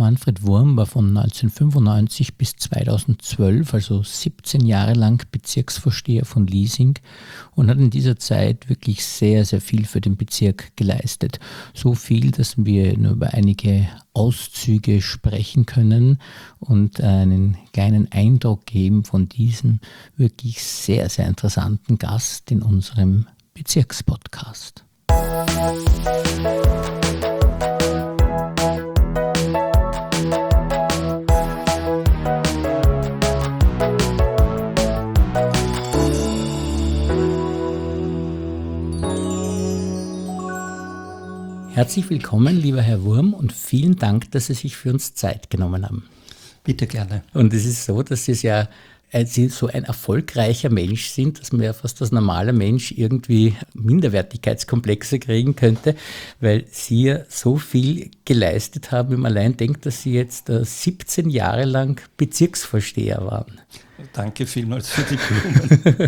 Manfred Wurm war von 1995 bis 2012, also 17 Jahre lang Bezirksvorsteher von Liesing und hat in dieser Zeit wirklich sehr, sehr viel für den Bezirk geleistet. So viel, dass wir nur über einige Auszüge sprechen können und einen kleinen Eindruck geben von diesem wirklich sehr, sehr interessanten Gast in unserem Bezirkspodcast. Herzlich willkommen, lieber Herr Wurm, und vielen Dank, dass Sie sich für uns Zeit genommen haben. Bitte gerne. Und es ist so, dass Sie so ein erfolgreicher Mensch sind, dass man ja fast als normaler Mensch irgendwie Minderwertigkeitskomplexe kriegen könnte, weil Sie ja so viel geleistet haben, wenn man allein denkt, dass Sie jetzt 17 Jahre lang Bezirksvorsteher waren. Danke vielmals für die Blumen.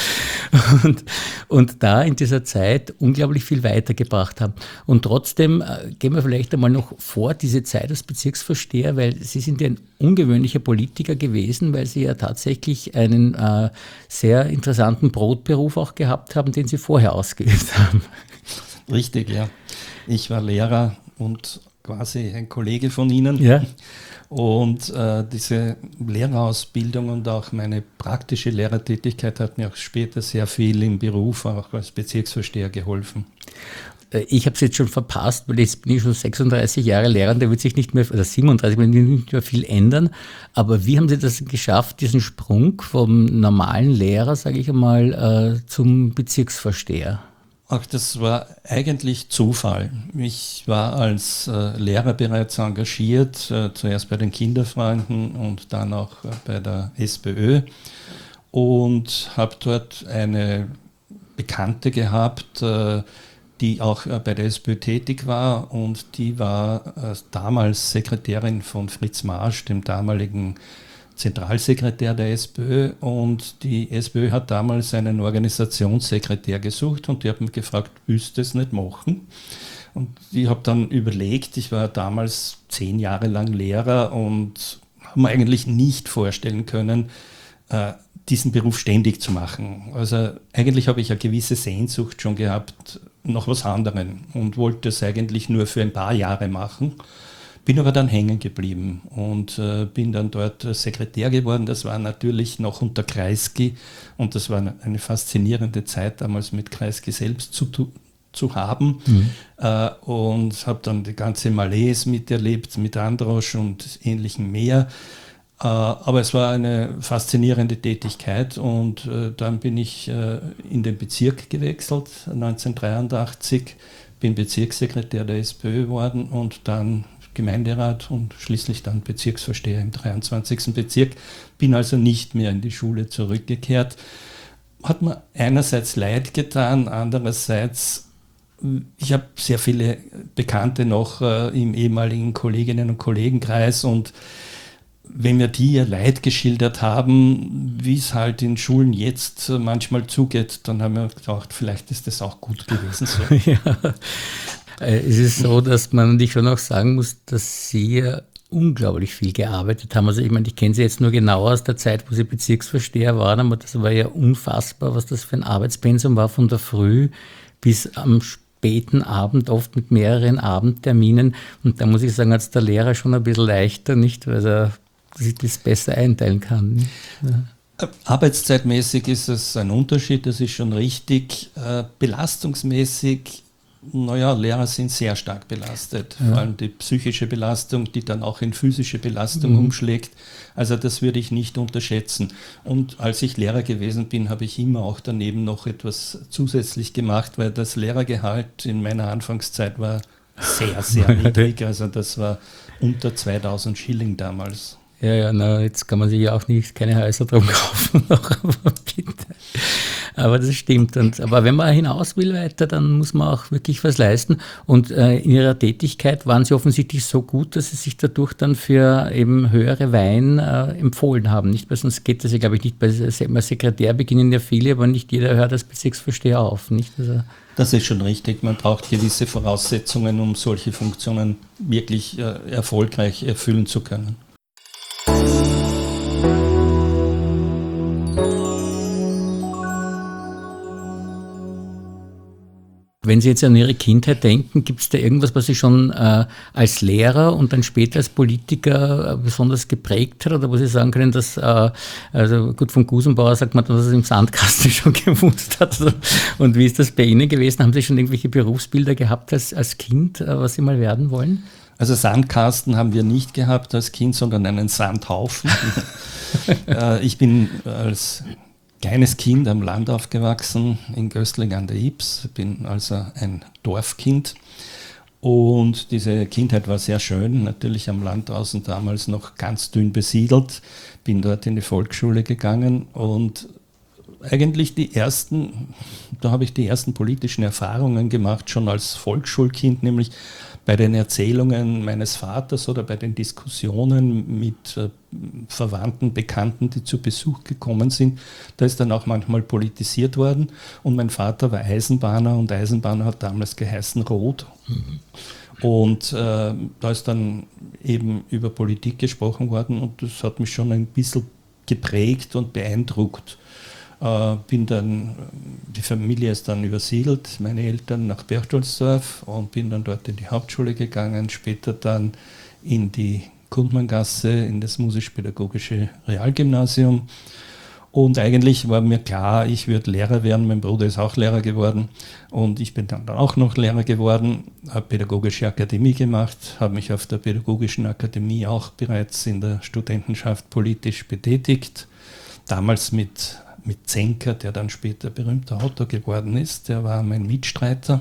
und da in dieser Zeit unglaublich viel weitergebracht haben. Und trotzdem gehen wir vielleicht einmal noch vor diese Zeit als Bezirksvorsteher, weil Sie sind ja ein ungewöhnlicher Politiker gewesen, weil Sie ja tatsächlich einen sehr interessanten Brotberuf auch gehabt haben, den Sie vorher ausgeübt haben. Richtig, ja. Ich war Lehrer und quasi ein Kollege von Ihnen. Ja. Und diese Lehrerausbildung und auch meine praktische Lehrertätigkeit hat mir auch später sehr viel im Beruf, auch als Bezirksvorsteher, geholfen. Ich habe es jetzt schon verpasst, weil jetzt bin ich schon 36 Jahre Lehrer und da wird sich nicht mehr, oder 37, wird nicht mehr viel ändern. Aber wie haben Sie das geschafft, diesen Sprung vom normalen Lehrer, sage ich einmal, zum Bezirksvorsteher? Ach, das war eigentlich Zufall. Ich war als Lehrer bereits engagiert, zuerst bei den Kinderfreunden und dann auch bei der SPÖ und habe dort eine Bekannte gehabt, die auch bei der SPÖ tätig war, und die war damals Sekretärin von Fritz Marsch, dem damaligen Zentralsekretär der SPÖ, und die SPÖ hat damals einen Organisationssekretär gesucht und die hat mich gefragt, willst du das nicht machen? Und ich habe dann überlegt, ich war damals 10 Jahre lang Lehrer und habe mir eigentlich nicht vorstellen können, diesen Beruf ständig zu machen. Also eigentlich habe ich eine gewisse Sehnsucht schon gehabt nach was anderem und wollte es eigentlich nur für ein paar Jahre machen. Bin aber dann hängen geblieben und bin dann dort Sekretär geworden. Das war natürlich noch unter Kreisky und das war eine faszinierende Zeit, damals mit Kreisky selbst zu haben. Und habe dann die ganze Malaise miterlebt mit Androsch und ähnlichem mehr. Aber es war eine faszinierende Tätigkeit und dann bin ich in den Bezirk gewechselt, 1983, bin Bezirkssekretär der SPÖ geworden und dann Gemeinderat und schließlich dann Bezirksvorsteher im 23. Bezirk. Bin also nicht mehr in die Schule zurückgekehrt. Hat mir einerseits leid getan, andererseits, ich habe sehr viele Bekannte noch im ehemaligen Kolleginnen- und Kollegenkreis, und wenn mir die ihr Leid geschildert haben, wie es halt in Schulen jetzt manchmal zugeht, dann haben wir gedacht, vielleicht ist das auch gut gewesen so. Ja. Es ist so, dass man natürlich schon auch sagen muss, dass Sie ja unglaublich viel gearbeitet haben. Also ich meine, ich kenne Sie jetzt nur genau aus der Zeit, wo Sie Bezirksvorsteher waren, aber das war ja unfassbar, was das für ein Arbeitspensum war, von der Früh bis am späten Abend, oft mit mehreren Abendterminen. Und da muss ich sagen, hat es der Lehrer schon ein bisschen leichter, nicht, weil er sich das besser einteilen kann. Ja. Arbeitszeitmäßig ist es ein Unterschied, das ist schon richtig. Belastungsmäßig, naja, Lehrer sind sehr stark belastet, vor allem die psychische Belastung, die dann auch in physische Belastung umschlägt. Also das würde ich nicht unterschätzen. Und als ich Lehrer gewesen bin, habe ich immer auch daneben noch etwas zusätzlich gemacht, weil das Lehrergehalt in meiner Anfangszeit war sehr, sehr niedrig. Also das war unter 2000 Schilling damals. Ja, jetzt kann man sich ja auch keine Häuser drum kaufen, aber bitte. Aber das stimmt. Aber wenn man hinaus will weiter, dann muss man auch wirklich was leisten. Und in Ihrer Tätigkeit waren Sie offensichtlich so gut, dass Sie sich dadurch dann für eben höhere Weihen empfohlen haben. Nicht? Weil sonst geht das ja, glaube ich, nicht. Bei Sekretär beginnen ja viele, aber nicht jeder hört als Bezirksvorsteher auf. Nicht? Also Das ist schon richtig. Man braucht gewisse Voraussetzungen, um solche Funktionen wirklich erfolgreich erfüllen zu können. Wenn Sie jetzt an Ihre Kindheit denken, gibt es da irgendwas, was Sie schon als Lehrer und dann später als Politiker besonders geprägt hat? Oder wo Sie sagen können, dass, also gut, von Gusenbauer sagt man, dass er es im Sandkasten schon gewusst hat. Und wie ist das bei Ihnen gewesen? Haben Sie schon irgendwelche Berufsbilder gehabt als Kind, was Sie mal werden wollen? Also Sandkasten haben wir nicht gehabt als Kind, sondern einen Sandhaufen. Ich bin als kleines Kind am Land aufgewachsen, in Gößling an der Ybbs, bin also ein Dorfkind und diese Kindheit war sehr schön, natürlich am Land draußen damals noch ganz dünn besiedelt, bin dort in die Volksschule gegangen und eigentlich da habe ich die ersten politischen Erfahrungen gemacht, schon als Volksschulkind, nämlich bei den Erzählungen meines Vaters oder bei den Diskussionen mit Verwandten, Bekannten, die zu Besuch gekommen sind. Da ist dann auch manchmal politisiert worden. Und mein Vater war Eisenbahner und Eisenbahner hat damals geheißen Rot. Mhm. Und da ist dann eben über Politik gesprochen worden und das hat mich schon ein bisschen geprägt und beeindruckt. Die Familie ist dann übersiedelt, meine Eltern nach Berchtoldsdorf und bin dann dort in die Hauptschule gegangen, später dann in die Kundmanngasse, in das musisch-pädagogische Realgymnasium. Und eigentlich war mir klar, ich würde Lehrer werden, mein Bruder ist auch Lehrer geworden und ich bin dann auch noch Lehrer geworden, habe Pädagogische Akademie gemacht, habe mich auf der Pädagogischen Akademie auch bereits in der Studentenschaft politisch betätigt, damals mit Zenker, der dann später berühmter Autor geworden ist, der war mein Mitstreiter.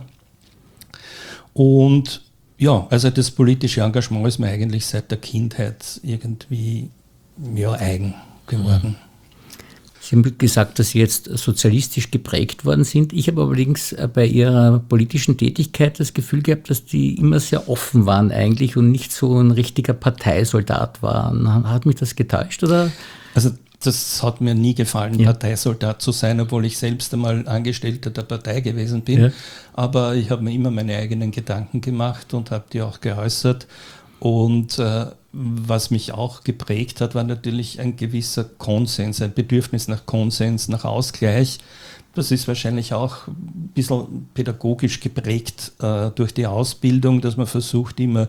Und ja, also das politische Engagement ist mir eigentlich seit der Kindheit irgendwie eigen geworden. Sie haben gesagt, dass Sie jetzt sozialistisch geprägt worden sind. Ich habe allerdings bei Ihrer politischen Tätigkeit das Gefühl gehabt, dass die immer sehr offen waren eigentlich und nicht so ein richtiger Parteisoldat waren. Hat mich das getäuscht, oder? Also das hat mir nie gefallen, ja, Parteisoldat zu sein, obwohl ich selbst einmal Angestellter der Partei gewesen bin. Ja. Aber ich habe mir immer meine eigenen Gedanken gemacht und habe die auch geäußert. Und was mich auch geprägt hat, war natürlich ein gewisser Konsens, ein Bedürfnis nach Konsens, nach Ausgleich. Das ist wahrscheinlich auch ein bisschen pädagogisch geprägt durch die Ausbildung, dass man versucht, immer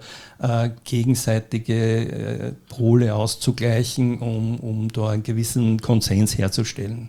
gegenseitige Pole auszugleichen, um da einen gewissen Konsens herzustellen.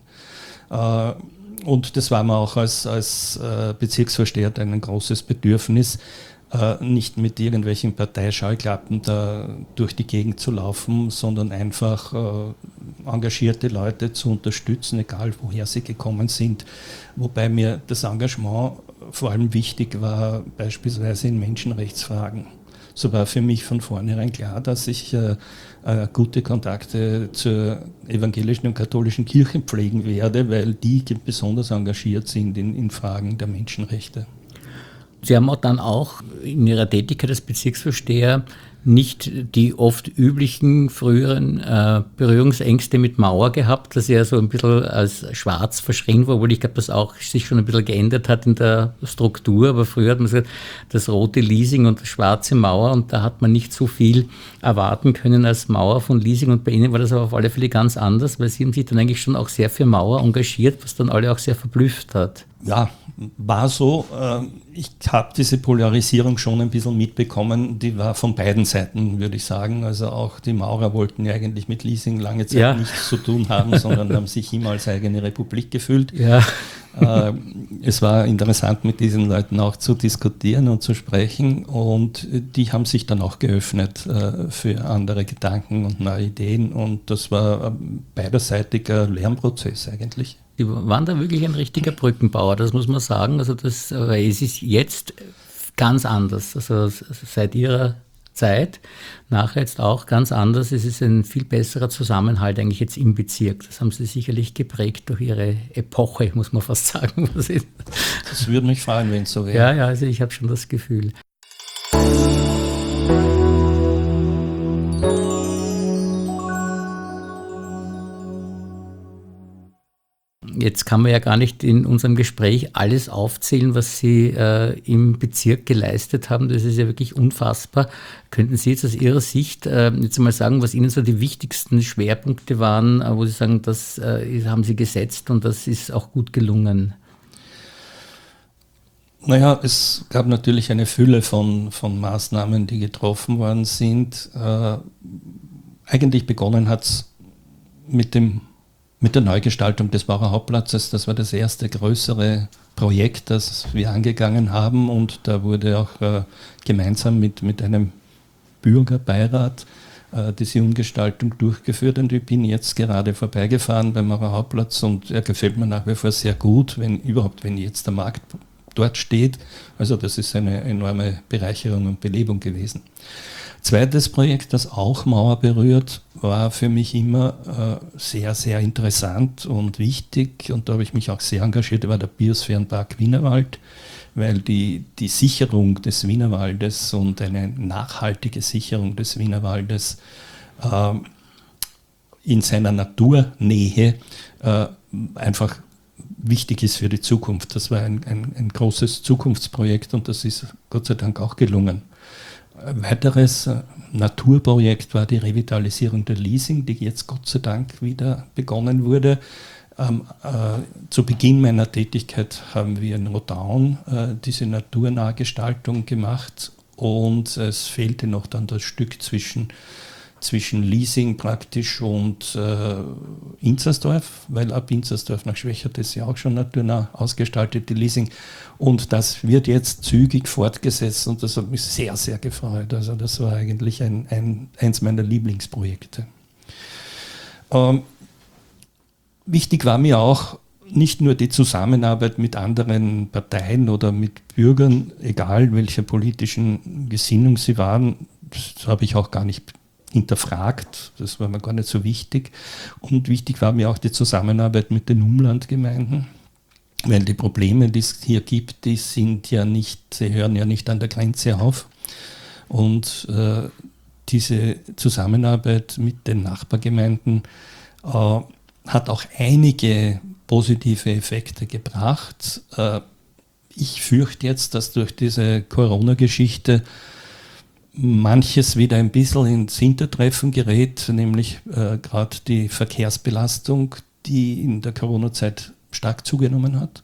Und das war mir auch als Bezirksvorsteher ein großes Bedürfnis, nicht mit irgendwelchen Parteischeuklappen da durch die Gegend zu laufen, sondern einfach engagierte Leute zu unterstützen, egal woher sie gekommen sind. Wobei mir das Engagement vor allem wichtig war, beispielsweise in Menschenrechtsfragen. So war für mich von vornherein klar, dass ich gute Kontakte zur evangelischen und katholischen Kirche pflegen werde, weil die besonders engagiert sind in Fragen der Menschenrechte. Sie haben dann auch in Ihrer Tätigkeit als Bezirksvorsteher nicht die oft üblichen früheren Berührungsängste mit Mauer gehabt, dass er so ein bisschen als schwarz verschrien war, obwohl ich glaube, das auch sich schon ein bisschen geändert hat in der Struktur, aber früher hat man gesagt, das rote Liesing und das schwarze Mauer und da hat man nicht so viel erwarten können als Mauer von Liesing und bei Ihnen war das aber auf alle Fälle ganz anders, weil Sie haben sich dann eigentlich schon auch sehr für Mauer engagiert, was dann alle auch sehr verblüfft hat. Ja, war so. Ich habe diese Polarisierung schon ein bisschen mitbekommen. Die war von beiden Seiten, würde ich sagen. Also auch die Maurer wollten ja eigentlich mit Liesing lange Zeit nichts zu tun haben, sondern haben sich immer als eigene Republik gefühlt. Ja. Es war interessant, mit diesen Leuten auch zu diskutieren und zu sprechen. Und die haben sich dann auch geöffnet für andere Gedanken und neue Ideen. Und das war ein beiderseitiger Lernprozess eigentlich. Die waren da wirklich ein richtiger Brückenbauer, das muss man sagen. Also es ist jetzt ganz anders. Also seit Ihrer Zeit, nachher jetzt auch ganz anders. Es ist ein viel besserer Zusammenhalt eigentlich jetzt im Bezirk. Das haben Sie sicherlich geprägt durch Ihre Epoche, muss man fast sagen. Das würde mich freuen, wenn es so wäre. Ja, also ich habe schon das Gefühl. Jetzt kann man ja gar nicht in unserem Gespräch alles aufzählen, was Sie im Bezirk geleistet haben. Das ist ja wirklich unfassbar. Könnten Sie jetzt aus Ihrer Sicht jetzt mal sagen, was Ihnen so die wichtigsten Schwerpunkte waren, wo Sie sagen, das haben Sie gesetzt und das ist auch gut gelungen? Naja, es gab natürlich eine Fülle von Maßnahmen, die getroffen worden sind. Eigentlich begonnen hat es mit der Neugestaltung des Bauer Hauptplatzes. Das war das erste größere Projekt, das wir angegangen haben, und da wurde auch gemeinsam mit einem Bürgerbeirat diese Umgestaltung durchgeführt, und ich bin jetzt gerade vorbeigefahren beim Bauer Hauptplatz und er gefällt mir nach wie vor sehr gut, wenn jetzt der Markt dort steht. Also das ist eine enorme Bereicherung und Belebung gewesen. Zweites Projekt, das auch Mauer berührt, war für mich immer sehr, sehr interessant und wichtig, und da habe ich mich auch sehr engagiert, war der Biosphärenpark Wienerwald, weil die Sicherung des Wienerwaldes und eine nachhaltige Sicherung des Wienerwaldes in seiner Naturnähe einfach wichtig ist für die Zukunft. Das war ein großes Zukunftsprojekt und das ist Gott sei Dank auch gelungen. Ein weiteres Naturprojekt war die Revitalisierung der Liesing, die jetzt Gott sei Dank wieder begonnen wurde. Zu Beginn meiner Tätigkeit haben wir in Rodaun diese naturnahe Gestaltung gemacht, und es fehlte noch dann das Stück zwischen Liesing praktisch und Inzersdorf, weil ab Inzersdorf nach Schwächert ist ja auch schon naturnah ausgestaltet, die Liesing. Und das wird jetzt zügig fortgesetzt und das hat mich sehr, sehr gefreut. Also das war eigentlich eins meiner Lieblingsprojekte. Wichtig war mir auch nicht nur die Zusammenarbeit mit anderen Parteien oder mit Bürgern, egal welcher politischen Gesinnung sie waren, das habe ich auch gar nicht hinterfragt, das war mir gar nicht so wichtig. Und wichtig war mir auch die Zusammenarbeit mit den Umlandgemeinden, weil die Probleme, die es hier gibt, sie hören ja nicht an der Grenze auf. Und diese Zusammenarbeit mit den Nachbargemeinden hat auch einige positive Effekte gebracht. Ich fürchte jetzt, dass durch diese Corona-Geschichte manches wieder ein bisschen ins Hintertreffen gerät, nämlich gerade die Verkehrsbelastung, die in der Corona-Zeit stark zugenommen hat.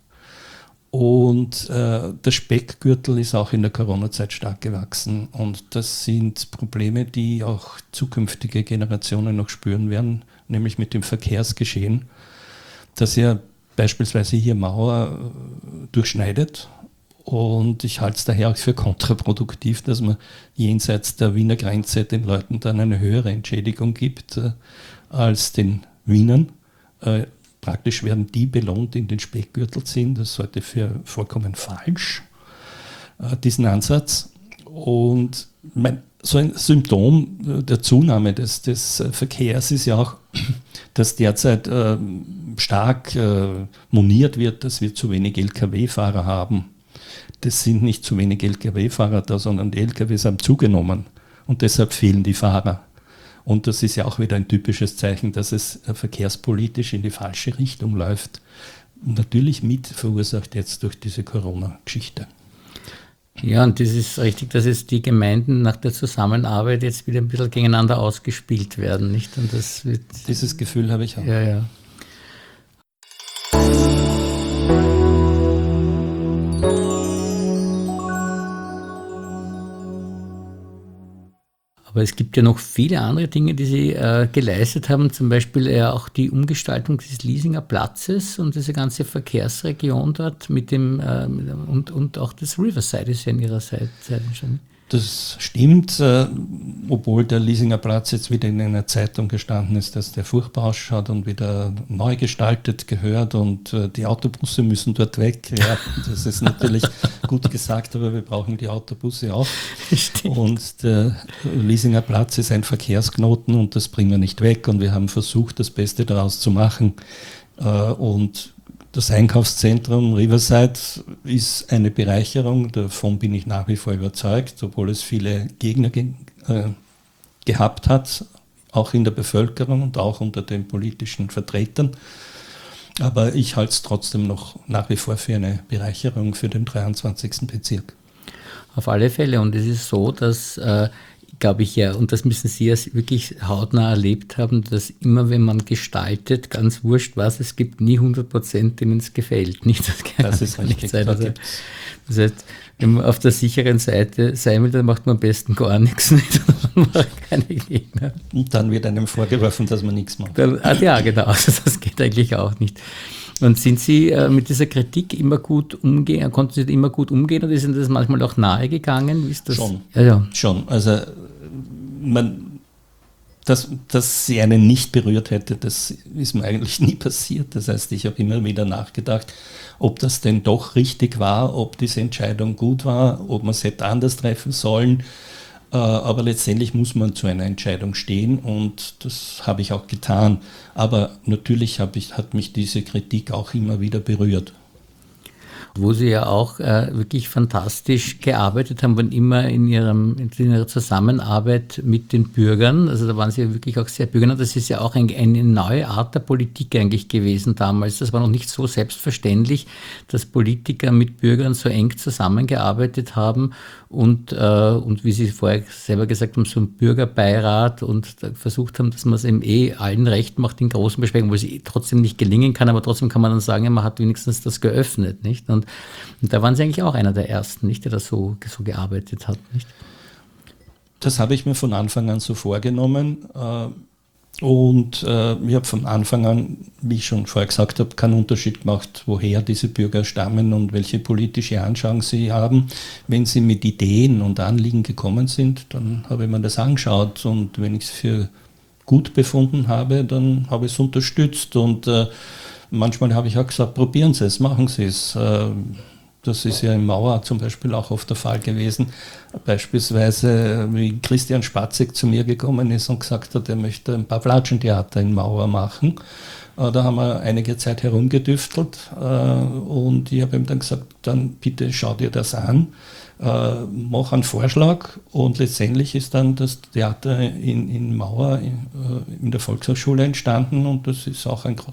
Und der Speckgürtel ist auch in der Corona-Zeit stark gewachsen. Und das sind Probleme, die auch zukünftige Generationen noch spüren werden, nämlich mit dem Verkehrsgeschehen, das ja beispielsweise hier Mauer durchschneidet. Und ich halte es daher auch für kontraproduktiv, dass man jenseits der Wiener Grenze den Leuten dann eine höhere Entschädigung gibt als den Wienern. Praktisch werden die belohnt, die in den Speckgürtel ziehen. Das halte ich für vollkommen falsch, diesen Ansatz. Und so ein Symptom der Zunahme des Verkehrs ist ja auch, dass derzeit stark moniert wird, dass wir zu wenig Lkw-Fahrer haben. Das sind nicht zu wenig Lkw-Fahrer da, sondern die Lkws haben zugenommen und deshalb fehlen die Fahrer. Und das ist ja auch wieder ein typisches Zeichen, dass es verkehrspolitisch in die falsche Richtung läuft. Natürlich mit verursacht jetzt durch diese Corona-Geschichte. Ja, und das ist richtig, dass jetzt die Gemeinden nach der Zusammenarbeit jetzt wieder ein bisschen gegeneinander ausgespielt werden, nicht? Und das wird, dieses Gefühl habe ich auch. Ja, ja. Aber es gibt ja noch viele andere Dinge, die Sie geleistet haben, zum Beispiel auch die Umgestaltung des Liesinger Platzes und diese ganze Verkehrsregion dort mit dem und auch das Riverside ist ja in Ihrer Seite schon. Das stimmt, obwohl der Liesinger Platz jetzt wieder in einer Zeitung gestanden ist, dass der furchtbar ausschaut und wieder neu gestaltet gehört und die Autobusse müssen dort weg. Ja, das ist natürlich gut gesagt, aber wir brauchen die Autobusse auch. Stimmt. Und der Liesinger Platz ist ein Verkehrsknoten und das bringen wir nicht weg und wir haben versucht, das Beste daraus zu machen. Und das Einkaufszentrum Riverside ist eine Bereicherung, davon bin ich nach wie vor überzeugt, obwohl es viele Gegner gehabt hat, auch in der Bevölkerung und auch unter den politischen Vertretern. Aber ich halte es trotzdem noch nach wie vor für eine Bereicherung für den 23. Bezirk. Auf alle Fälle. Und es ist so, dass, glaube ich ja, und das müssen Sie ja wirklich hautnah erlebt haben, dass immer, wenn man gestaltet, ganz wurscht was, es gibt nie 100%, denen es gefällt. Nicht? Das ist richtig. Sein. Also, das heißt, wenn man auf der sicheren Seite sein will, dann macht man am besten gar nichts. Nicht? Man macht keine Gegner. Und dann wird einem vorgeworfen, dass man nichts macht. Ja, genau. Also das geht eigentlich auch nicht. Und sind Sie mit dieser Kritik immer gut umgehen, konnten Sie immer gut umgehen oder ist Ihnen das manchmal auch nahe gegangen? Wie ist das? Schon. Ja. Schon. Also dass sie einen nicht berührt hätte, das ist mir eigentlich nie passiert. Das heißt, ich habe immer wieder nachgedacht, ob das denn doch richtig war, ob diese Entscheidung gut war, ob man es hätte anders treffen sollen. Aber letztendlich muss man zu einer Entscheidung stehen und das habe ich auch getan. Aber natürlich hat mich diese Kritik auch immer wieder berührt. Wo Sie ja auch wirklich fantastisch gearbeitet haben, wann immer in Ihrer Zusammenarbeit mit den Bürgern, also da waren Sie ja wirklich auch sehr bürgernah, das ist ja auch eine neue Art der Politik eigentlich gewesen damals. Das war noch nicht so selbstverständlich, dass Politiker mit Bürgern so eng zusammengearbeitet haben und wie Sie vorher selber gesagt haben, so ein Bürgerbeirat und versucht haben, dass man es eben allen recht macht in großen Besprechungen, wo es trotzdem nicht gelingen kann, aber trotzdem kann man dann sagen, ja, man hat wenigstens das geöffnet, nicht? Und da waren Sie eigentlich auch einer der Ersten, nicht, der das so gearbeitet hat, nicht? Das habe ich mir von Anfang an so vorgenommen. Und ich habe von Anfang an, wie ich schon vorher gesagt habe, keinen Unterschied gemacht, woher diese Bürger stammen und welche politische Anschauung sie haben. Wenn sie mit Ideen und Anliegen gekommen sind, dann habe ich mir das angeschaut und wenn ich es für gut befunden habe, dann habe ich es unterstützt und manchmal habe ich auch gesagt, probieren Sie es, machen Sie es. Das ist ja in Mauer zum Beispiel auch oft der Fall gewesen. Beispielsweise, wie Christian Spatzek zu mir gekommen ist und gesagt hat, er möchte ein paar Flatschentheater in Mauer machen. Da haben wir einige Zeit herumgedüftelt und ich habe ihm dann gesagt, dann bitte schau dir das an, mach einen Vorschlag und letztendlich ist dann das Theater in Mauer in der Volkshochschule entstanden und das ist auch eine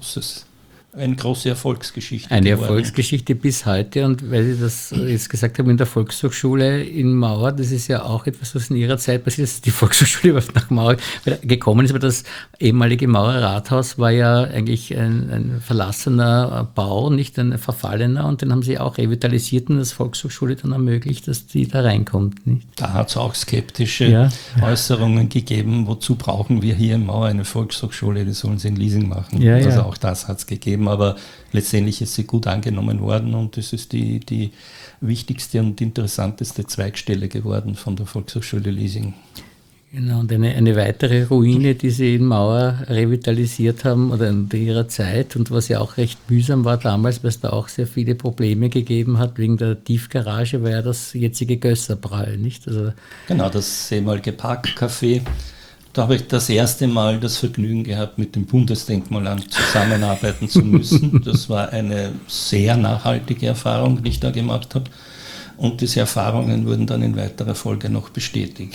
große Erfolgsgeschichte. Eine Erfolgsgeschichte bis heute und weil Sie das jetzt gesagt haben, in der Volkshochschule in Mauer, das ist ja auch etwas, was in Ihrer Zeit passiert ist, die Volkshochschule überhaupt nach Mauer gekommen ist, aber das ehemalige Mauer Rathaus war ja eigentlich ein verlassener Bau, nicht ein verfallener und den haben Sie auch revitalisiert und das Volkshochschule dann ermöglicht, dass die da reinkommt. Nicht? Da hat es auch skeptische Äußerungen gegeben, wozu brauchen wir hier in Mauer eine Volkshochschule, die sollen sie in Leasing machen. Also auch das hat es gegeben. Aber letztendlich ist sie gut angenommen worden und es ist die wichtigste und interessanteste Zweigstelle geworden von der Volkshochschule Leasing. Genau, und eine weitere Ruine, die Sie in Mauer revitalisiert haben oder in Ihrer Zeit und was ja auch recht mühsam war damals, weil es da auch sehr viele Probleme gegeben hat, wegen der Tiefgarage, war ja das jetzige Gösserbrall, nicht? Also genau, das ehemalige Parkcafé. Da habe ich das erste Mal das Vergnügen gehabt, mit dem Bundesdenkmalamt zusammenarbeiten zu müssen. Das war eine sehr nachhaltige Erfahrung, die ich da gemacht habe. Und diese Erfahrungen wurden dann in weiterer Folge noch bestätigt.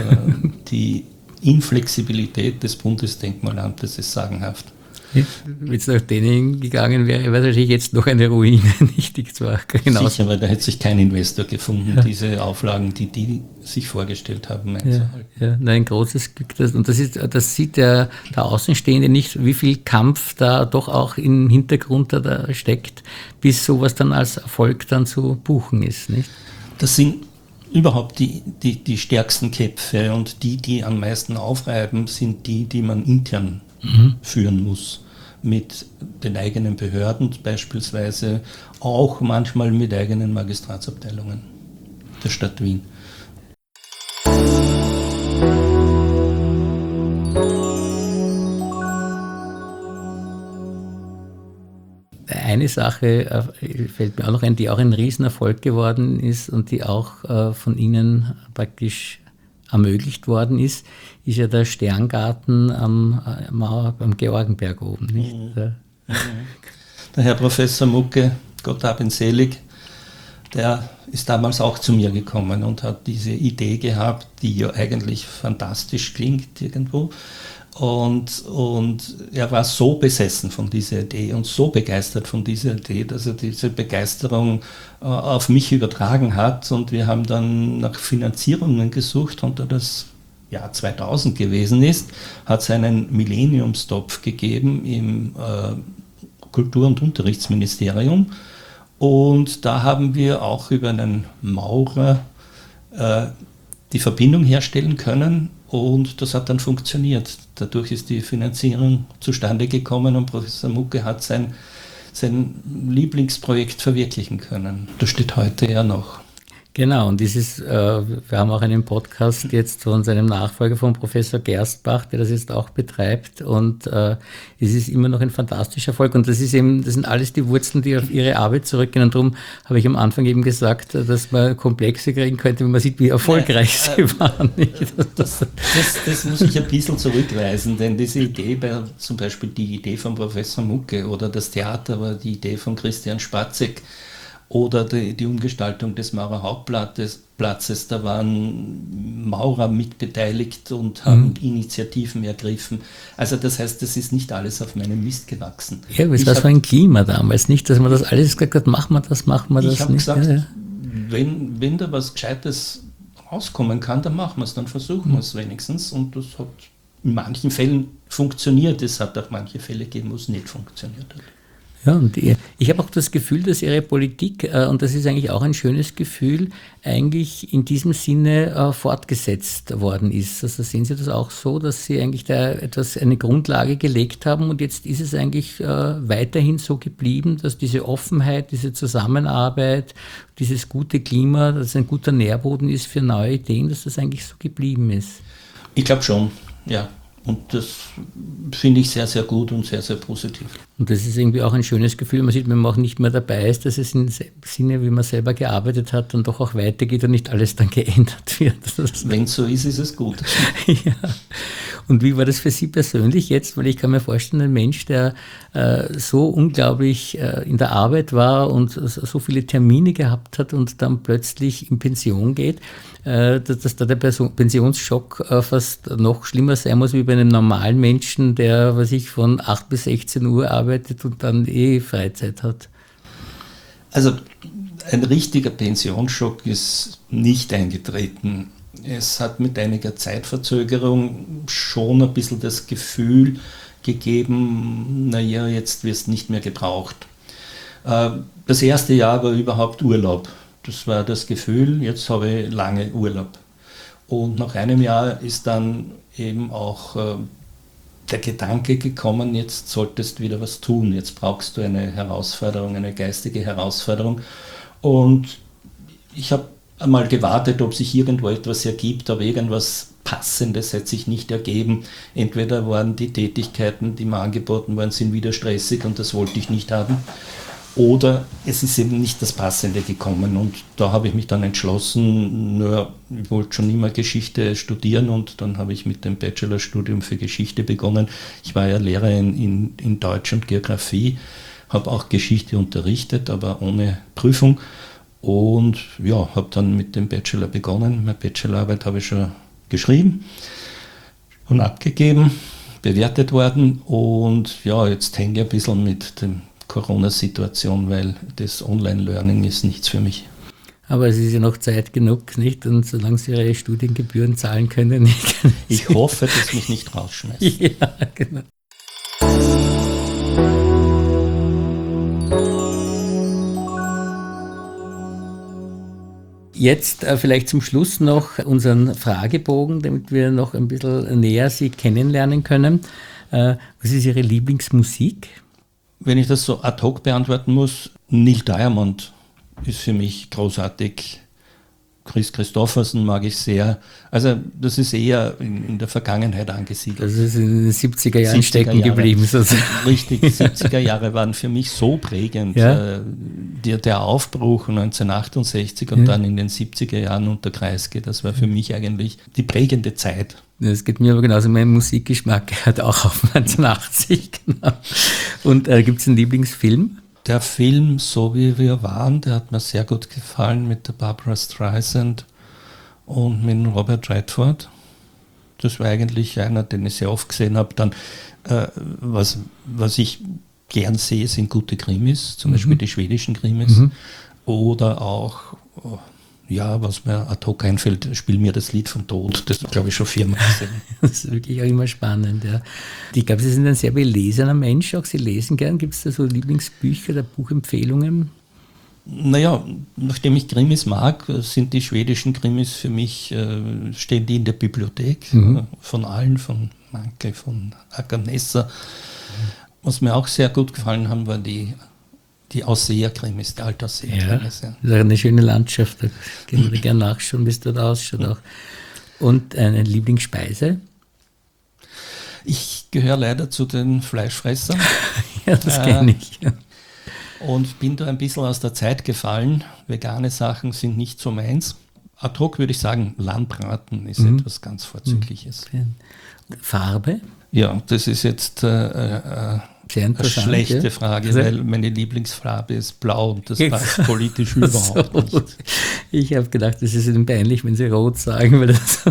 Die Inflexibilität des Bundesdenkmalamtes ist sagenhaft. Wenn es nach denen gegangen wäre, wäre wahrscheinlich jetzt noch eine Ruine, nicht? Sicher, weil da hätte sich kein Investor gefunden, diese Auflagen, die sich vorgestellt haben, einzuhalten. Ja, ein großes Glück. Das sieht der Außenstehende nicht, wie viel Kampf da doch auch im Hintergrund da steckt, bis sowas dann als Erfolg dann zu buchen ist, nicht? Das sind überhaupt die stärksten Köpfe und die am meisten aufreiben, sind die man intern führen muss. Mit den eigenen Behörden beispielsweise, auch manchmal mit eigenen Magistratsabteilungen der Stadt Wien. Eine Sache fällt mir auch noch ein, die auch ein Riesenerfolg geworden ist und die auch von Ihnen praktisch ermöglicht worden ist ja der Sterngarten am Georgenberg oben. Nicht? Der Herr Professor Mucke, Gott hab ihn selig, der ist damals auch zu mir gekommen und hat diese Idee gehabt, die ja eigentlich fantastisch klingt irgendwo, Und er war so besessen von dieser Idee und so begeistert von dieser Idee, dass er diese Begeisterung auf mich übertragen hat. Und wir haben dann nach Finanzierungen gesucht, und da das Jahr 2000 gewesen ist, hat es einen Millenniumstopf gegeben im Kultur- und Unterrichtsministerium. Und da haben wir auch über einen Maurer die Verbindung herstellen können, und das hat dann funktioniert. Dadurch ist die Finanzierung zustande gekommen und Professor Mucke hat sein Lieblingsprojekt verwirklichen können. Das steht heute ja noch. Genau, und wir haben auch einen Podcast jetzt von seinem Nachfolger, von Professor Gerstbach, der das jetzt auch betreibt, und es ist immer noch ein fantastischer Erfolg, und das sind alles die Wurzeln, die auf ihre Arbeit zurückgehen, und darum habe ich am Anfang eben gesagt, dass man Komplexe kriegen könnte, wenn man sieht, wie erfolgreich sie waren. Das muss ich ein bisschen zurückweisen, denn diese Idee, zum Beispiel die Idee von Professor Mucke oder das Theater war die Idee von Christian Spatzek, oder die Umgestaltung des Maurer Hauptplatzes, da waren Maurer mitbeteiligt und haben Initiativen ergriffen. Also das heißt, das ist nicht alles auf meinem Mist gewachsen. Ja, aber es war so ein Klima damals, nicht, dass man das alles gesagt hat, machen wir das. Ich habe gesagt, ja. Wenn da was Gescheites rauskommen kann, dann machen wir es, dann versuchen wir es wenigstens. Und das hat in manchen Fällen funktioniert. Es hat auch manche Fälle gegeben, wo es nicht funktioniert hat. Ja, und ich habe auch das Gefühl, dass ihre Politik, und das ist eigentlich auch ein schönes Gefühl, eigentlich in diesem Sinne fortgesetzt worden ist. Also sehen Sie das auch so, dass Sie eigentlich da eine Grundlage gelegt haben, und jetzt ist es eigentlich weiterhin so geblieben, dass diese Offenheit, diese Zusammenarbeit, dieses gute Klima, dass es ein guter Nährboden ist für neue Ideen, dass das eigentlich so geblieben ist? Ich glaube schon, ja. Und das finde ich sehr, sehr gut und sehr, sehr positiv. Und das ist irgendwie auch ein schönes Gefühl. Man sieht, wenn man auch nicht mehr dabei ist, dass es im Sinne, wie man selber gearbeitet hat, dann doch auch weitergeht und nicht alles dann geändert wird. Wenn es so ist, ist es gut. Ja. Und wie war das für Sie persönlich jetzt? Weil ich kann mir vorstellen, ein Mensch, der so unglaublich in der Arbeit war und so viele Termine gehabt hat und dann plötzlich in Pension geht, dass da der Pensionsschock fast noch schlimmer sein muss wie bei einem normalen Menschen, der von 8 bis 16 Uhr arbeitet und dann Freizeit hat. Also ein richtiger Pensionsschock ist nicht eingetreten. Es hat mit einiger Zeitverzögerung schon ein bisschen das Gefühl gegeben, naja, jetzt wirst du nicht mehr gebraucht. Das erste Jahr war überhaupt Urlaub. Das war das Gefühl, jetzt habe ich lange Urlaub. Und nach einem Jahr ist dann eben auch der Gedanke gekommen, jetzt solltest du wieder was tun, jetzt brauchst du eine Herausforderung, eine geistige Herausforderung. Und ich habe einmal gewartet, ob sich irgendwo etwas ergibt, aber irgendwas Passendes hat sich nicht ergeben. Entweder waren die Tätigkeiten, die mir angeboten worden sind, wieder stressig und das wollte ich nicht haben, oder es ist eben nicht das Passende gekommen. Und da habe ich mich dann entschlossen, ich wollte schon immer Geschichte studieren, und dann habe ich mit dem Bachelorstudium für Geschichte begonnen. Ich war ja Lehrer in Deutsch und Geografie, habe auch Geschichte unterrichtet, aber ohne Prüfung. Und ja, habe dann mit dem Bachelor begonnen. Meine Bachelorarbeit habe ich schon geschrieben und abgegeben, bewertet worden. Und ja, jetzt hänge ich ein bisschen mit der Corona-Situation, weil das Online-Learning ist nichts für mich. Aber es ist ja noch Zeit genug, nicht? Und solange Sie Ihre Studiengebühren zahlen können, nicht? Ich hoffe, dass mich nicht rausschmeißt. Ja, genau. Jetzt vielleicht zum Schluss noch unseren Fragebogen, damit wir noch ein bisschen näher Sie kennenlernen können. Was ist Ihre Lieblingsmusik? Wenn ich das so ad hoc beantworten muss, Neil Diamond ist für mich großartig. Chris Christopherson mag ich sehr. Also das ist eher in der Vergangenheit angesiedelt. Das ist in den 70er Jahren stecken geblieben. Richtig, die 70er Jahre waren für mich so prägend. Ja? Der Aufbruch 1968 und dann in den 70er Jahren unter Kreisky, das war für mich eigentlich die prägende Zeit. Das geht mir aber genauso, mein Musikgeschmack hat auch auf 1980. Genau. Und gibt es einen Lieblingsfilm? Der Film So wie wir waren, der hat mir sehr gut gefallen, mit der Barbra Streisand und mit Robert Redford. Das war eigentlich einer, den ich sehr oft gesehen habe. Dann, was ich gern sehe, sind gute Krimis, zum Beispiel die schwedischen Krimis. Oder auch, was mir ad hoc einfällt, Spiel mir das Lied vom Tod. Das glaube ich schon 4-mal gesehen. Das ist wirklich auch immer spannend. Ja. Ich glaube, Sie sind ein sehr belesener Mensch, auch Sie lesen gern. Gibt es da so Lieblingsbücher oder Buchempfehlungen? Naja, nachdem ich Krimis mag, sind die schwedischen Krimis für mich, stehen die in der Bibliothek von allen, von Manke, von Aganessa. Was mir auch sehr gut gefallen haben, waren die Ausseher-Krimis, die Altausseher-Krimis. Ja. Das ist eine schöne Landschaft, da gehen wir gerne nachschauen, wie es dort ausschaut auch. Und eine Lieblingsspeise? Ich gehöre leider zu den Fleischfressern. Ja, das kenne ich. Ja. Und bin da ein bisschen aus der Zeit gefallen. Vegane Sachen sind nicht so meins. Ad hoc würde ich sagen, Lammbraten ist etwas ganz Vorzügliches. Farbe? Ja, das ist jetzt eine schlechte Frage, weil meine Lieblingsfarbe ist blau und das passt politisch überhaupt nicht. Ich habe gedacht, das ist Ihnen peinlich, wenn Sie rot sagen, weil das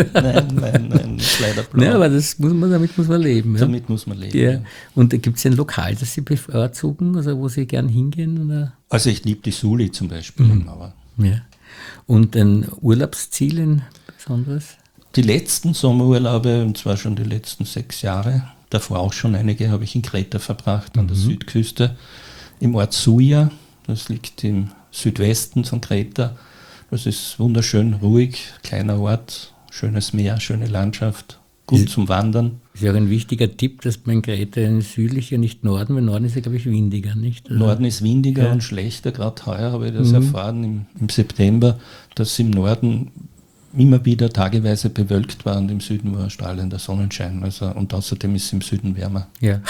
Nein, das ist leider blau. Ja, aber damit muss man leben. Ja? Damit muss man leben. Ja. Und gibt es ein Lokal, das Sie bevorzugen, also wo Sie gern hingehen? Oder? Also ich liebe die Suli zum Beispiel. Aber ja. Und ein Urlaubsziel, ein besonderes? Die letzten Sommerurlaube, und zwar schon die letzten 6 Jahre, davor auch schon einige, habe ich in Kreta verbracht, an der Südküste, im Ort Suja. Das liegt im Südwesten von Kreta. Das ist wunderschön, ruhig, kleiner Ort, schönes Meer, schöne Landschaft, gut zum Wandern. Das ist ja auch ein wichtiger Tipp, dass man in Kreta ein südlicher, nicht Norden, weil Norden ist ja, glaube ich, windiger, nicht? Also Norden ist windiger und schlechter. Gerade heuer habe ich das erfahren, im September, dass im Norden immer wieder tageweise bewölkt war und im Süden war strahlender Sonnenschein. Und außerdem ist es im Süden wärmer. Ja.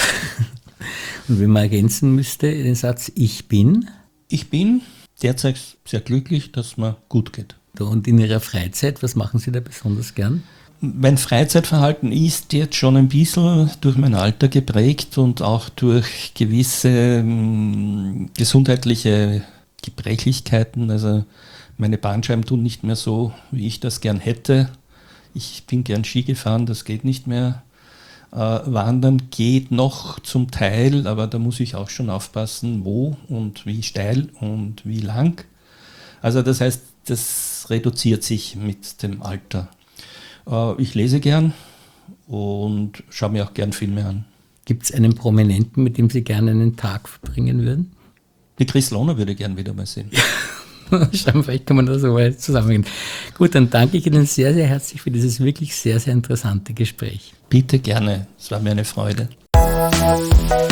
Und wenn man ergänzen müsste, den Satz Ich bin derzeit sehr glücklich, dass mir gut geht. Und in Ihrer Freizeit, was machen Sie da besonders gern? Mein Freizeitverhalten ist jetzt schon ein bisschen durch mein Alter geprägt und auch durch gewisse gesundheitliche Gebrechlichkeiten. Also meine Bandscheiben tun nicht mehr so, wie ich das gern hätte. Ich bin gern Ski gefahren, das geht nicht mehr. Wandern geht noch zum Teil, aber da muss ich auch schon aufpassen, wo und wie steil und wie lang. Also das heißt, das reduziert sich mit dem Alter. Ich lese gern und schaue mir auch gern Filme an. Gibt es einen Prominenten, mit dem Sie gerne einen Tag verbringen würden? Die Chris Lohner würde ich gern wieder mal sehen. Vielleicht kann man da so weit zusammengehen. Gut, dann danke ich Ihnen sehr, sehr herzlich für dieses wirklich sehr, sehr interessante Gespräch. Bitte gerne, es war mir eine Freude.